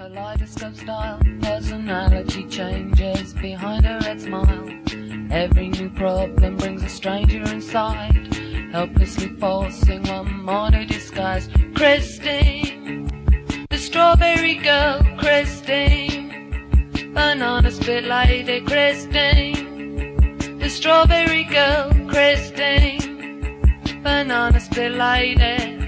Kaleidoscope style, personality changes behind her red smile. Every new problem brings a stranger inside, helplessly forcing one more to disguise. Christine, the strawberry girl, Christine, banana split lady, Christine, the strawberry girl, Christine, banana split lady.